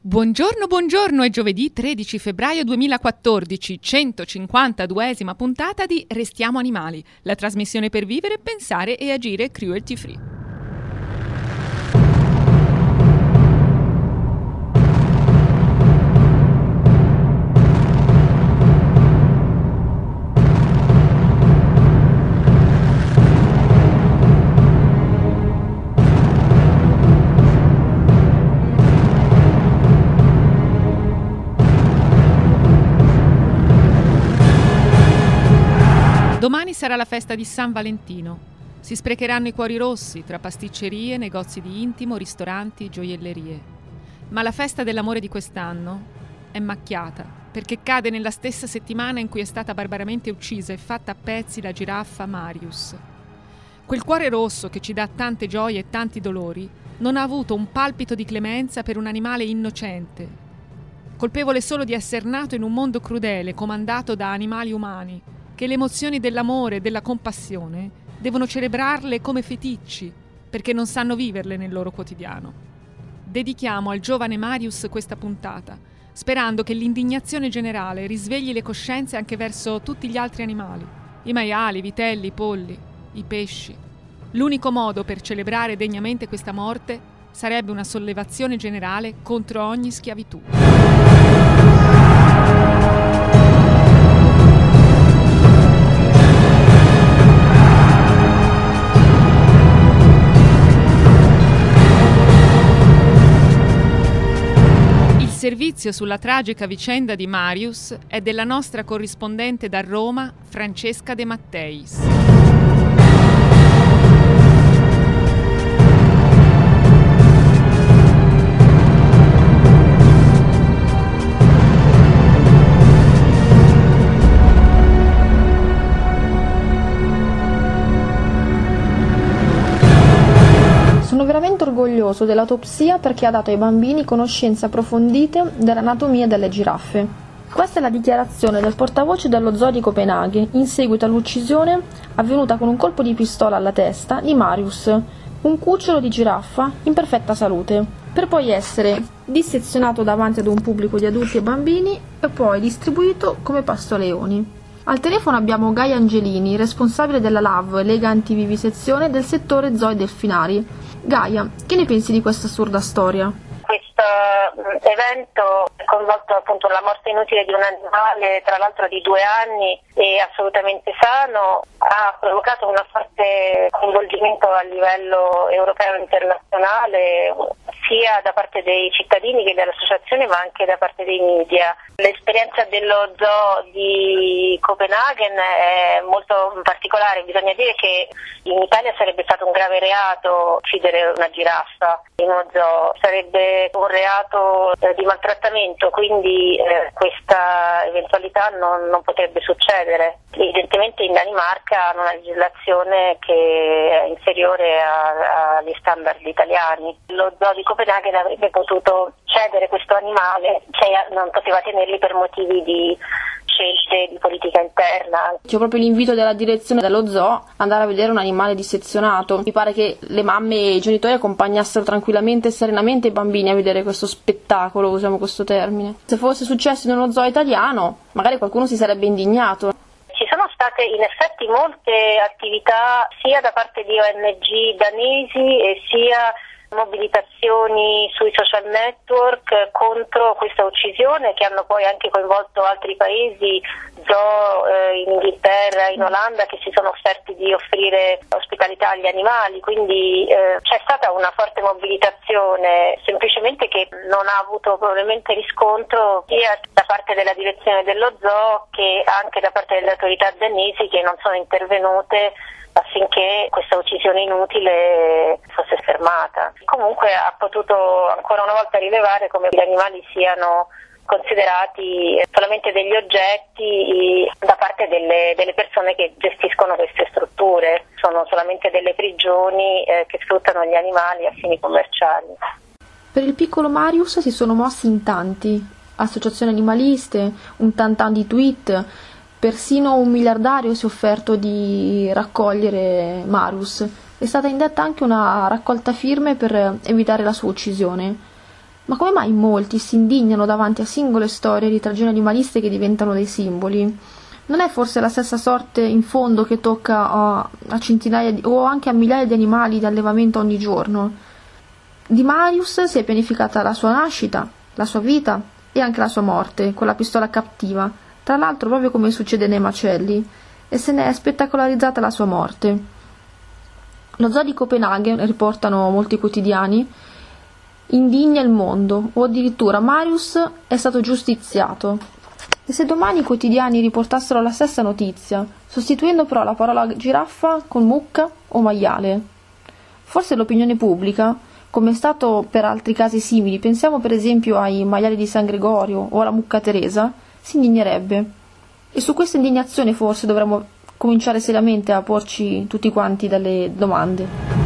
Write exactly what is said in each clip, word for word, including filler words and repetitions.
Buongiorno, buongiorno, è giovedì tredici febbraio duemilaquattordici, centocinquantaduesima puntata di Restiamo Animali, la trasmissione per vivere, pensare e agire cruelty free. Domani sarà la festa di San Valentino. Si sprecheranno i cuori rossi tra pasticcerie, negozi di intimo, ristoranti, gioiellerie. Ma la festa dell'amore di quest'anno è macchiata, perché cade nella stessa settimana in cui è stata barbaramente uccisa e fatta a pezzi la giraffa Marius. Quel cuore rosso che ci dà tante gioie e tanti dolori non ha avuto un palpito di clemenza per un animale innocente, colpevole solo di essere nato in un mondo crudele comandato da animali umani, che le emozioni dell'amore e della compassione devono celebrarle come feticci, perché non sanno viverle nel loro quotidiano. Dedichiamo al giovane Marius questa puntata, sperando che l'indignazione generale risvegli le coscienze anche verso tutti gli altri animali, i maiali, i vitelli, i polli, i pesci. L'unico modo per celebrare degnamente questa morte sarebbe una sollevazione generale contro ogni schiavitù. Il servizio sulla tragica vicenda di Marius è della nostra corrispondente da Roma, Francesca De Matteis. Sono veramente orgoglioso dell'autopsia perché ha dato ai bambini conoscenze approfondite dell'anatomia delle giraffe. Questa è la dichiarazione del portavoce dello zoo di Copenaghen in seguito all'uccisione avvenuta con un colpo di pistola alla testa di Marius, un cucciolo di giraffa in perfetta salute, per poi essere dissezionato davanti ad un pubblico di adulti e bambini e poi distribuito come pasto a leoni. Al telefono abbiamo Gaia Angelini, responsabile della L A V, Lega Antivivisezione del settore zoo e delfinari. Gaia, che ne pensi di questa assurda storia? Questo evento ha coinvolto appunto la morte inutile di un animale, tra l'altro di due anni e assolutamente sano, ha provocato un forte coinvolgimento a livello europeo e internazionale, sia da parte dei cittadini che delle associazioni, ma anche da parte dei media. L'esperienza dello zoo di Copenaghen è molto particolare, bisogna dire che in Italia sarebbe stato un grave reato uccidere una giraffa in uno zoo, sarebbe un reato eh, di maltrattamento, quindi eh, questa eventualità non, non potrebbe succedere. Evidentemente in Danimarca hanno una legislazione che è inferiore a, agli standard italiani. Lo zoo di Copenaghen avrebbe potuto cedere questo animale, cioè non poteva tenerli per motivi di scelte di politica interna. C'è proprio l'invito della direzione dello zoo andare a vedere un animale dissezionato. Mi pare che le mamme e i genitori accompagnassero tranquillamente e serenamente i bambini a vedere questo spettacolo, usiamo questo termine. Se fosse successo in uno zoo italiano, magari qualcuno si sarebbe indignato. Ci sono state in effetti molte attività sia da parte di O N G danesi e sia mobilitazioni sui social network contro questa uccisione, che hanno poi anche coinvolto altri paesi, zoo eh, in Inghilterra, in Olanda, che si sono offerti di offrire ospitalità agli animali, quindi eh, c'è stata una forte mobilitazione, semplicemente che non ha avuto probabilmente riscontro sia da parte della direzione dello zoo che anche da parte delle autorità danesi, che non sono intervenute affinché questa uccisione inutile fosse fermata. Comunque ha potuto ancora una volta rilevare come gli animali siano considerati solamente degli oggetti da parte delle, delle persone che gestiscono queste strutture, sono solamente delle prigioni eh, che sfruttano gli animali a fini commerciali. Per il piccolo Marius si sono mossi in tanti, associazioni animaliste, un tantan di tweet. Persino un miliardario si è offerto di raccogliere Marius. È stata indetta anche una raccolta firme per evitare la sua uccisione. Ma come mai molti si indignano davanti a singole storie di tragioni animaliste che diventano dei simboli? Non è forse la stessa sorte in fondo che tocca a, a centinaia di, o anche a migliaia di animali di allevamento ogni giorno? Di Marius si è pianificata la sua nascita, la sua vita e anche la sua morte, con la pistola cattiva, tra l'altro proprio come succede nei macelli, e se ne è spettacolarizzata la sua morte. Lo zoo di Copenaghen, riportano molti quotidiani, indigna il mondo, o addirittura Marius è stato giustiziato. E se domani i quotidiani riportassero la stessa notizia, sostituendo però la parola giraffa con mucca o maiale? Forse l'opinione pubblica, come è stato per altri casi simili, pensiamo per esempio ai maiali di San Gregorio o alla mucca Teresa, si indignerebbe. E su questa indignazione forse dovremmo cominciare seriamente a porci tutti quanti delle domande.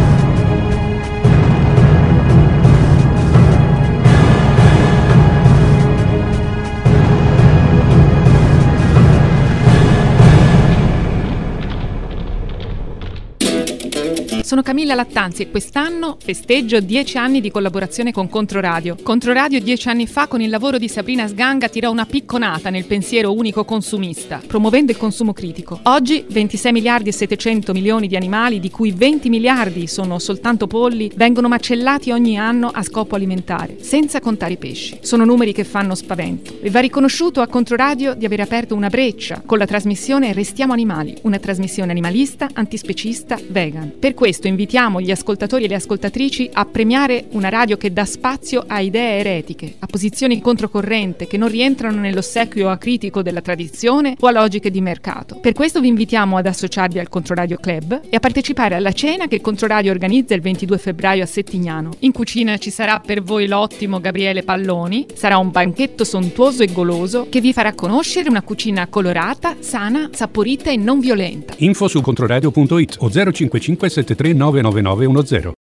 Sono Camilla Lattanzi e quest'anno festeggio dieci anni di collaborazione con Controradio. Controradio dieci anni fa, con il lavoro di Sabrina Sganga, tirò una picconata nel pensiero unico consumista, promuovendo il consumo critico. Oggi ventisei miliardi e settecento milioni di animali, di cui venti miliardi sono soltanto polli, vengono macellati ogni anno a scopo alimentare, senza contare i pesci. Sono numeri che fanno spavento. E va riconosciuto a Controradio di aver aperto una breccia con la trasmissione Restiamo Animali, una trasmissione animalista, antispecista, vegan. Per questo invitiamo gli ascoltatori e le ascoltatrici a premiare una radio che dà spazio a idee eretiche, a posizioni controcorrente che non rientrano nell'ossequio acritico della tradizione o a logiche di mercato. Per questo vi invitiamo ad associarvi al Controradio Club e a partecipare alla cena che il Controradio organizza il ventidue febbraio a Settignano. In cucina ci sarà per voi l'ottimo Gabriele Palloni, sarà un banchetto sontuoso e goloso che vi farà conoscere una cucina colorata, sana, saporita e non violenta. Info su controradio punto it o zero cinque cinque sette tre nove nove nove uno zero.